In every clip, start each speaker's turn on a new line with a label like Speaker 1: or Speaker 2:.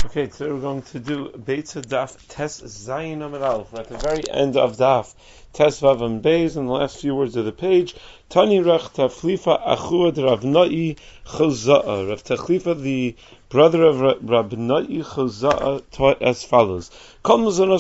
Speaker 1: Okay, today we're going to do Beitza Daf Tes Zayin Amud Aleph. We're at the very end of Daf Tes Vav and Beis, in the last few words of the page. Tani Rach Taflifa Achuad Rav Nai Choza'a. Rav Taflifa, the brother of Rav Nai Choza'a, taught as follows. In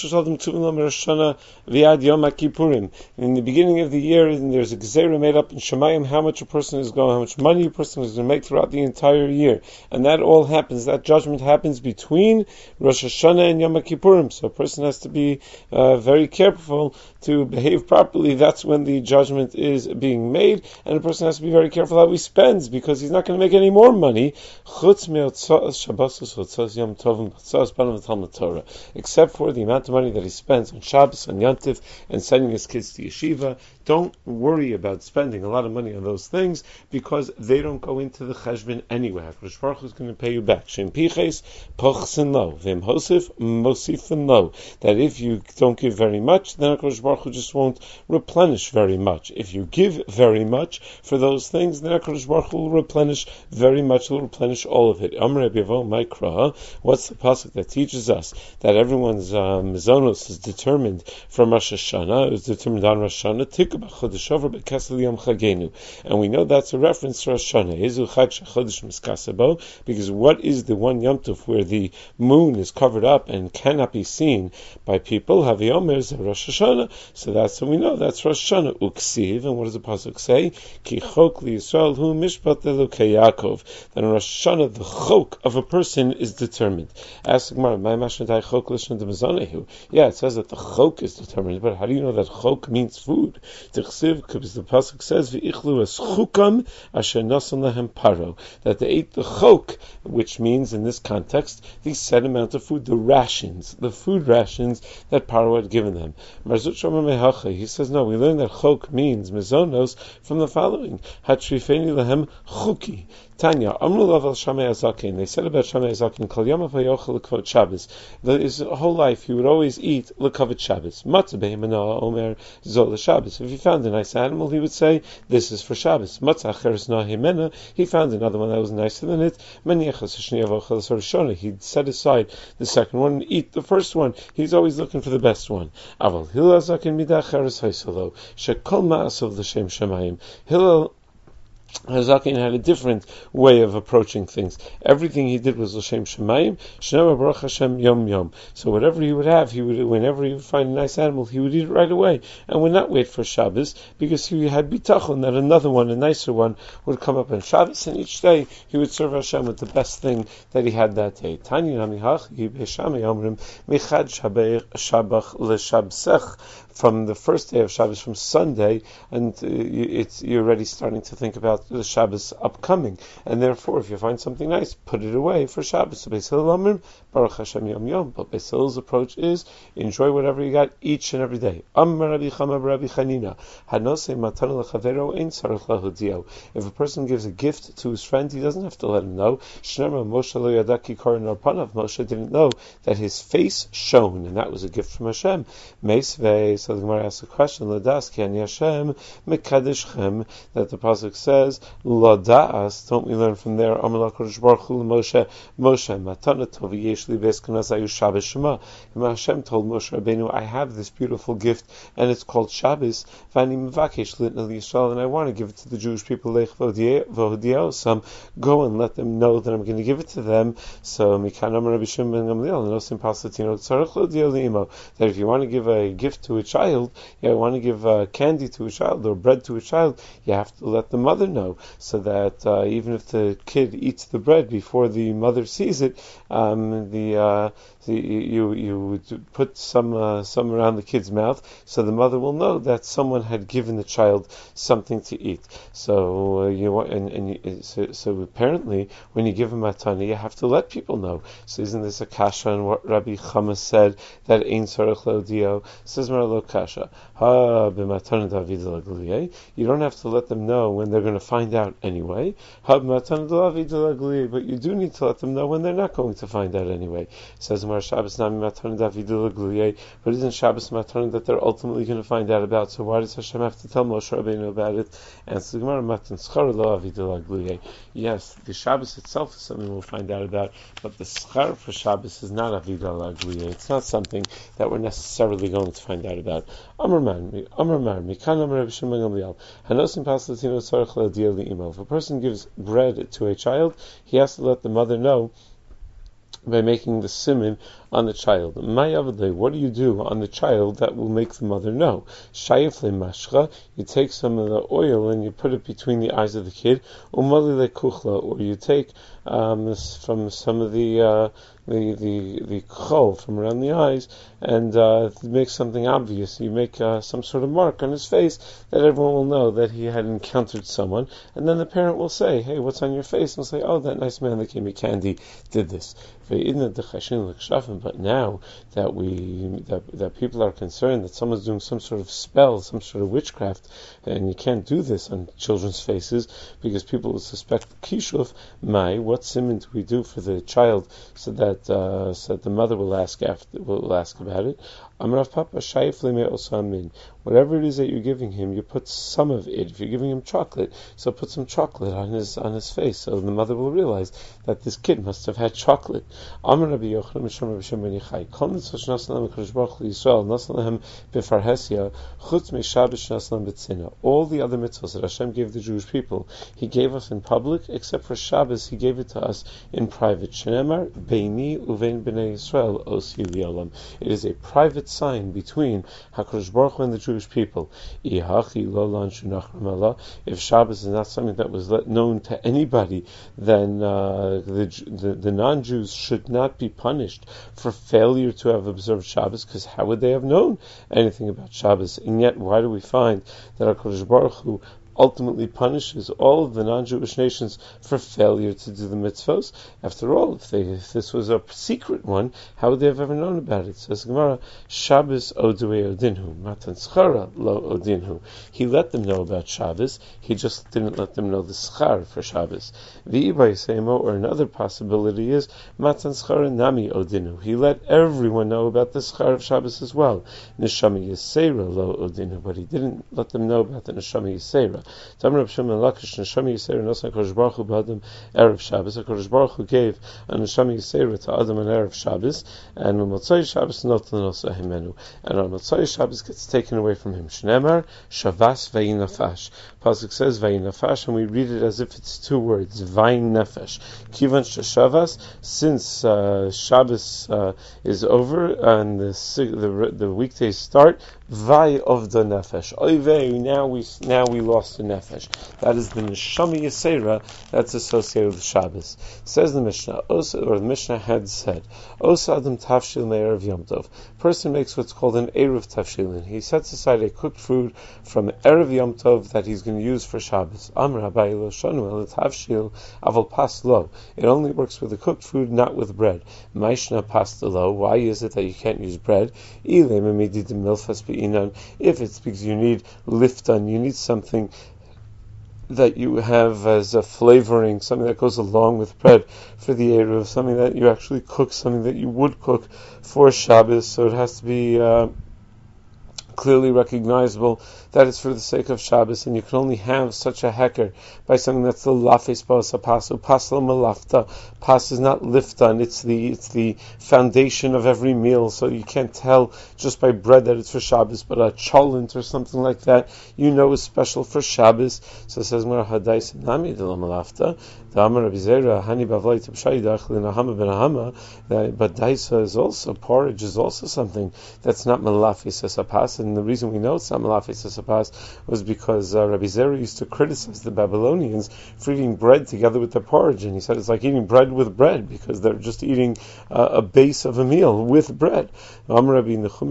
Speaker 1: the beginning of the year, there's a Gezerah made up in Shemayim how much a person is going, how much money a person is going to make throughout the entire year. And that all happens, that judgment happens between Rosh Hashanah and Yom Kippurim. So a person has to be very careful to behave properly. That's when the judgment is being made, and a person has to be very careful how he spends, because he's not going to make any more money except for the amount of money that he spends on Shabbos, on Yantif, and sending his kids to yeshiva. Don't worry about spending a lot of money on those things, because they don't go into the cheshbon anyway. HaKadosh Baruch Hu is going to pay you back. Shem piches pochsen lo, v'im hosif mosifin lo. That if you don't give very much, then HaKadosh Baruch Hu just won't replenish very much. If you give very much for those things, then HaKadosh Baruch Hu will replenish very much. He'll replenish all of it. Amar Yavo Maikra. What's the pasuk that teaches us that everyone's mizonos is determined from Rosh Hashanah? It was determined on Rosh Hashanah. And we know that's a reference to Rosh Hashanah. Because what is the one Yom Tov where the moon is covered up and cannot be seen by people? Haviyomer is Rosh Hashanah. So that's what we know. That's Rosh Hashanah. Uksiv. And what does the pasuk say? Ki chok li Yisrael hu mishpat elokei Yaakov. That in Rosh Hashanah the chok of a person is determined. Ask the Gemara, my mashnadai chok lishon demazonehu. Yeah, it says that the chok is determined, but how do you know that chok means food? Because the pasuk says v'ichlu es chukam asher nasan lehem paro, that they ate the chok, which means in this context the set amount of food, the rations, the food rations that Paro had given them. Marzut Shomer Mehacha, he says no, we learn that chok means mezonos from the following: hatrifeni lehem chuki. Tanya, Amru Laval Shamei Azakin. They said about Shamei Azakin, Kol Yom Vayochel L'Kavod Shabbos. His whole life he would always eat L'Kavod Shabbos. Matzah Behemana Omer Zol Shabbos. If he found a nice animal, he would say, "This is for Shabbos." Matzah Acheres Nahimena. He found another one that was nicer than it. Maniachas Shni Avochel Sorshona. He'd set aside the second one and eat the first one. He's always looking for the best one. Aval Hillel Azakin Midah Acheres Haisalo. Shekol Ma'asov L'Shem Shemayim. Hillel Hazakin had a different way of approaching things. Everything he did was L'Shem Shemayim, Shnei Baruch Hashem Yom Yom. So whatever he would have, whenever he would find a nice animal, he would eat it right away, and would not wait for Shabbos, because he had bitachon that another one, a nicer one, would come up on Shabbos, and each day he would serve Hashem with the best thing that he had that day. Tanya Namihach Yibeshamei Omrim Michad Shabach LeShabsech. From the first day of Shabbos, from Sunday, and you're already starting to think about the Shabbos upcoming, and therefore, if you find something nice, put it away for Shabbos. So Beis Hillel Amrim, Baruch Hashem Yom Yom. But Beis Hillel's approach is enjoy whatever you got each and every day. Amar Rabbi Chama Rabbi Chanina, Hanose Matana Lechavero Ein Tzarich Lahudio. If a person gives a gift to his friend, he doesn't have to let him know. Shnema Moshe Lo Yadaki Korin Arpanav. Moshe didn't know that his face shone, and that was a gift from Hashem. Meisvei. So the Gemara asks a question, Ladas ki ani Hashem mekadeshchem, that the pasuk says, Ladas. Don't we learn from there? Amar LaKadosh Baruch Hu Moshe, matana tov yesh li be'eskenas ayu Shabbos Shema. Hashem told Moshe Rabbeinu, I have this beautiful gift, and it's called Shabbos. V'ani mevakesh litna Yisrael, and I want to give it to the Jewish people. Lech v'hodiosam, go and let them know that I'm going to give it to them. So Mikan Amar Rabbi Shimon ben Gamliel, and Osim Pasatino Tzarich L'dio L'imo, that if you want to give a gift to a child, you want to give candy to a child or bread to a child, you have to let the mother know, so that even if the kid eats the bread before the mother sees it, you would put some around the kid's mouth, so the mother will know that someone had given the child something to eat. So so apparently, when you give a matana, you have to let people know. So isn't this a kasha on what Rabbi Chama said, that Ein Tzarich L'Odio? Says Marlo kasha. You don't have to let them know when they're going to find out anyway. But you do need to let them know when they're not going to find out anyway. It says Mar Shabbos Nami Matan David, but isn't Shabbos Matan that they're ultimately going to find out about? So why does Hashem have to tell Moshe Rabbeinu about it? And so the Gemara Matan Schar Lo Avidah. Yes, the Shabbos itself is something we'll find out about, but the schar for Shabbos is not Avidah L'Agliya. It's not something that we're necessarily going to find out about. Amar Mikan Amar Rabbi Shimon Gamliel. Hanosim Paslatino Tzarech L'Adiyah Li'imo. If a person gives bread to a child, he has to let the mother know by making the siman on the child. What do you do on the child that will make the mother know? Shayif mashcha, you take some of the oil and you put it between the eyes of the kid, or you take from some of the chol from around the eyes and make something obvious. You make some sort of mark on his face that everyone will know that he had encountered someone, and then the parent will say, "Hey, what's on your face?" And say, "Oh, that nice man that gave me candy did this." But now that people are concerned that someone's doing some sort of spell, some sort of witchcraft, and you can't do this on children's faces because people will suspect kishuf. What siman do we do for the child so that the mother will ask about it? Amrav Papa Shayif Leme Osamin. Whatever it is that you're giving him, you put some of it. If you're giving him chocolate, so put some chocolate on his face, so the mother will realize that this kid must have had chocolate. Amar Rabbi Yochanan Mishum Rabbi Shimon ben Yochai. Kol mitzvot shnasalam Kadosh Baruch Hu Yisrael nasalahem b'farhesia chutz meShabbos shnasalam b'tzina. All the other mitzvahs that Hashem gave the Jewish people, He gave us in public, except for Shabbos, He gave it to us in private. Shneimar beini uvein bnei Yisrael osi li'olam. It is a private sign between HaKadosh Baruch Hu and the Jewish people. If Shabbos is not something that was known to anybody, then the non-Jews should not be punished for failure to have observed Shabbos, because how would they have known anything about Shabbos? And yet, why do we find that HaKadosh Baruch Hu ultimately punishes all of the non-Jewish nations for failure to do the mitzvos? After all, if this was a secret one, how would they have ever known about it? Says Gemara, Shabbos odue odinhu, matan schara lo odinhu. He let them know about Shabbos, he just didn't let them know the schar for Shabbos. V'ibai seimo, or another possibility is, matan schara nami odinhu. He let everyone know about the schar of Shabbos as well. Neshama yisera lo odinhu, but he didn't let them know about the neshama yisera. HaKadosh Baruch Hu gave a neshama yisera to Adam on Erev Shabbos, and on Motzei Shabbos noten also himenu, and on Motzei Shabbos gets taken away from him. Shneimar Shavas Vayinafash. Pasuk says Vayinafash, and we read it as if it's two words, Vayin Nefesh. Kivan Shavas, since Shabbos is over and the weekdays start, Vay of the Nefesh. Oivei, now we lost the Nefesh. That is the Neshama Yisera that's associated with Shabbos. Says the Mishnah, the Mishnah had said, Osa Adam Tafshil Me'erev Yom Tov. Person makes what's called an Erev Tafshilin. He sets aside a cooked food from Erev Yom Tov that he's going to use for Shabbos. Amr Abai Lo Shanu El Tafshil Aval Pas Lo. It only works with the cooked food, not with bread. Maishna Pasta Lo. Why is it that you can't use bread? If it's because you need liftan, you need something that you have as a flavoring, something that goes along with bread for the Eruv, something that you actually cook, something that you would cook for Shabbos, so it has to be clearly recognizable that it's for the sake of Shabbos, and you can only have such a hecker by something that's the lafes ba'asa pasu, pasal malafta. Pas is not liftan, it's the foundation of every meal, so you can't tell just by bread that it's for Shabbos, but a cholent or something like that, you know is special for Shabbos. So it says, Mara hadais nami de la malafta, the Amar Rabbi Zera, hani bavlai tibshai dachli nahama ben ahama, but daisa is also, porridge is also something that's not malafis as a pas, and the reason we know it's not malafis as a pas was because Rabbi Zera used to criticize the Babylonians for eating bread together with their porridge, and he said it's like eating bread with bread because they're just eating a base of a meal with bread. Yet you're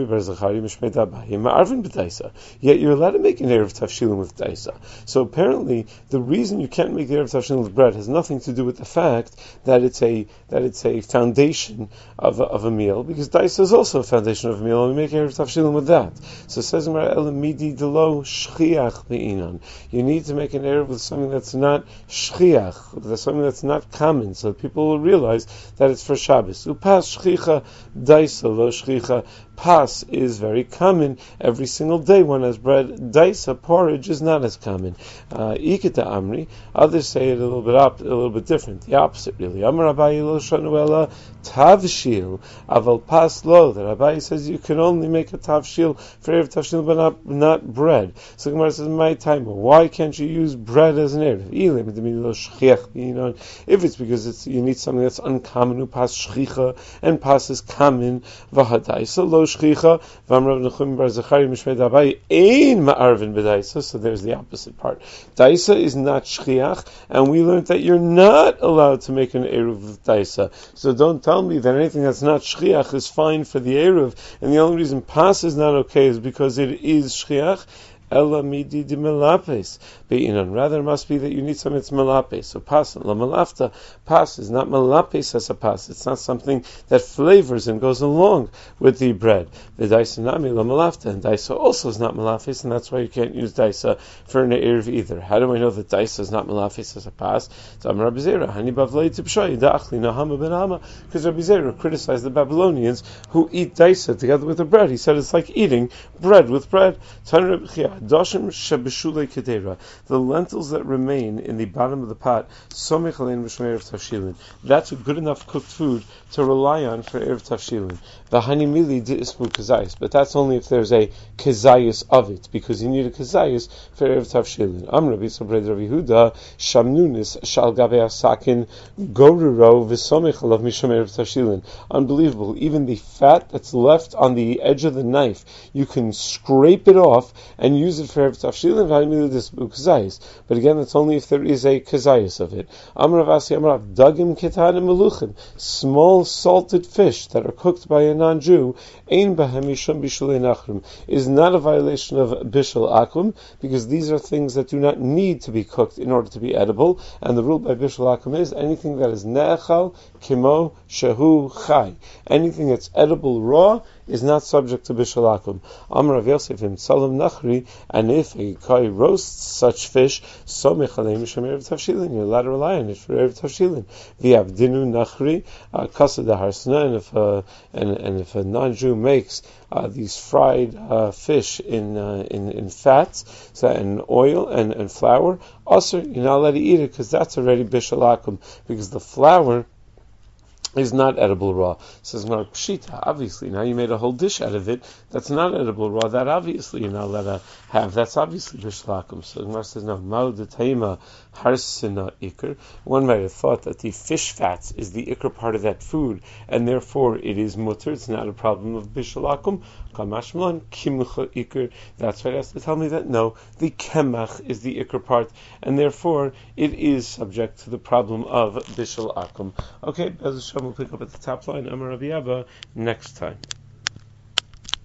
Speaker 1: allowed to make an Erev Tavshilin with daisa. So apparently, the reason you can't make the Erev Tavshilin with bread has nothing to do with the fact that it's a foundation of a meal, because daisa is also a foundation of a meal, and we make Erev Tavshilin with that. So it says, you need to make an Erev with something that's not shchiach, that's something that's not common, so that people will realize that it's for Shabbos. Upas shchicha daisa lo shchicha. Pas is very common. Every single day one has bread. Daisa, porridge, is not as common. Ikita amri. Others say it a little bit different. The opposite, really. Amar Abayi lo shanuela tavshil aval pas lo. That Abayi says you can only make a tavshil for erev tavshil, but not bread. So Gemara says, my time. Why can't you use bread as an erev? If it's because you need something that's uncommon, upas shchicha, and pas is common. Vahadaisa lo shchicha. V'amrav Nechum bar Zechari mishmei Abayi ein ma'arvin b'daisa. So there's the opposite part. Daisa is not shchiach, and we learned that you're not allowed to make an eruv with daisa. So don't tell me that anything that's not shchiach is fine for the eruv, and the only reason pas is not okay is because it is shchiach. Ella midi di melapes. Rather, it must be that you need something that's melapes. So pas la melafta. Pas is not melapes as a pas. It's not something that flavors and goes along with the bread. The daisa nami la melafta, and daisa also is not melapes, and that's why you can't use daisa for an erev either. How do I know that daisa is not melapes as a pas? So Amar Rabbi Zera, hani bavlei tipshay da'achli nahama ben hama, because Rabbi Zera criticized the Babylonians who eat daisa together with the bread. He said it's like eating bread with bread. The lentils that remain in the bottom of the pot, that's a good enough cooked food to rely on for Erev Tavshilin. But that's only if there's a kezayis of it, because you need a kezayis for Erev Tavshilin. Rabbi Yehuda, shamnunis shal gabe asakin goruro v'somich alav misham Erev Tavshilin. Unbelievable. Even the fat that's left on the edge of the knife, you can scrape it off and use it for Erev Tavshilin. But again, it's only if there is a kezayis of it. Dagim ketanim meluchim, small salted fish that are cooked by a non-Jew, ein bahem mishum bishulei nachrim, is not a violation of bishul akum, because these are things that do not need to be cooked in order to be edible. And the rule by bishul akum is anything that is ne'echal kimo shehu chai, anything that's edible raw is not subject to bishul akum. Amar Rav Yosef im Tzalim Nachri, and if a kai roasts such fish, somech alei misham erev tavshilin, you're allowed to rely on it for erev tavshilin. V'yavdinu nachri kasa daharsana, and if a non-Jew makes these fried fish in fats, so in oil and flour, also you're not allowed to eat it because that's already bishul akum, because the flour is not edible raw. Says Gemara, pshita, obviously, now you made a whole dish out of it, that's not edible raw, that obviously you're not allowed to have, that's obviously bishul akum. So Gemara says, no, ma'u d'taima harsina ikr. One might have thought that the fish fats is the ikr part of that food, and therefore it is mutter, it's not a problem of bishul akum. Kamashmalan, kimcha ikr. That's why it has to tell me that no, the kemach is the ikr part, and therefore it is subject to the problem of bishul akum. Okay, Bez Hashem, we'll pick up at the top line, Amar Rabbi Abba, next time.